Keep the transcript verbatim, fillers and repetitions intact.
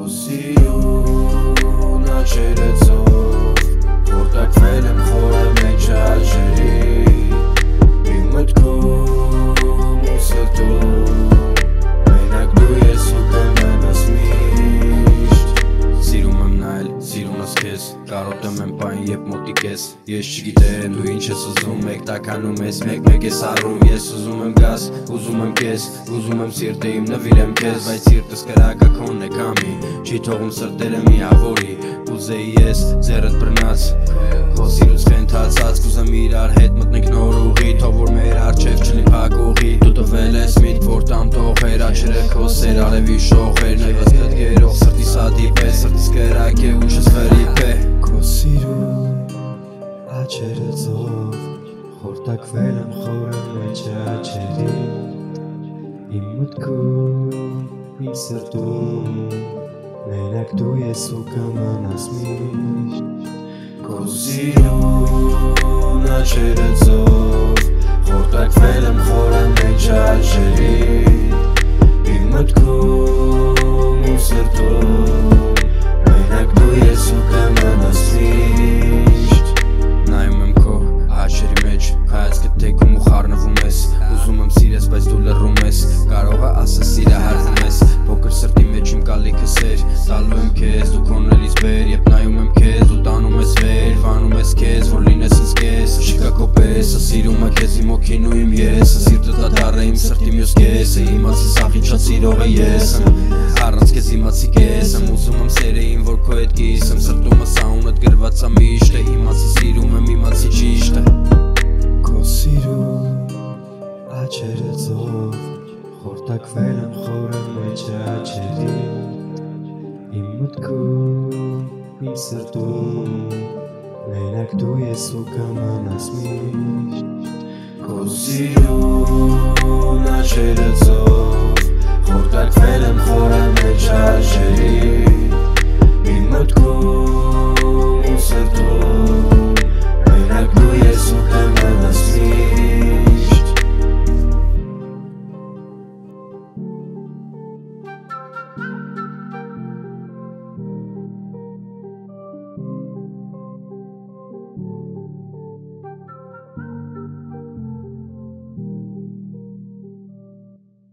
Քո սիրուն աչքերը ծով Որտակվել եմ խորը մեջ աջերի Իմ մտքում ու սրտում Մենակ դու ես ու կմնաս միշտ Սիրում եմ նայել, սիրում ես քեզ Կարոտում եմ պայն երբ մոտիկ ես Ես չգիտեմ դու ինչ ես ուզում Մեկ տականում ես, մեկ-մեկ ես առում Ես ուզում եմ գաս, ուզում եմ քեզ Ուզում եմ սիրտը իմ նվիրեմ քեզ Բայց սիրտս կրակը քոնն է կամի Չի թողում սրտերը միավորի Կուզեի ես ձեռդ բռնած Քո սիրուց խենթացած Կուզեմ իրար հետ մտնենք նոր ուղի Թող որ մեր առջև չլի փակուղի Դու տվել ես միտք որ տամ թողեր Աչքերը քո սեր արևի շողեր Նայված քթքերով սրտիս հադիպ է Սրտիս կրակ է ու չես վրիպ է Քո սիրուն աչքերը ծով Խորտակվել եմ խորը մեջ աջերի Իմ մտքում, իմ սրտում Մենակ դու ես ու կմնաս միշտ Քո սիրուն աչքերը ծով Խորտակվել եմ խորը մեջ աջերի Իմ մտքում, իմ սրտում Մենակ դու ես ու կմնաս միշտ Նայում եմ քո աչքերի մեջ Հայացքդ թեքում ու խառնվում ես Ուզում եմ սիրես, բայց դու լռում ես Կարող է ասես սիրահարվում ես Փոքր սրտի մեջ իմ կալիքը սեր Տալու եմ քեզ, դու քոնելից բեր Երբ նայում եմ քեզ, դու տանում ես վեր Վանում ես քեզ, որ լինես ինձ կես Չկա քո պես, սիրում է քեզ իմ օքին ու իմ եսը Սիրտը դադար է իմ սրտի մյուս կեսը Իմացի սաղ ինչա սիրող է ես Առանց քեզ իմացի կես եմ Ուզում եմ սերը իմ, որ քո հետ կիսեմ Սրտումս անունդ գրված է միշտ է Իմացի սիրում եմ, իմացի ճիշտ է Քո սիրուն աչքերը ծով Խորտակվել եմ խորը մեջ աջերի Իմ մտքում, իմ սրտում Մենակ դու ես ու կմնաս միշտ Քո սիրուն աչքերը ծով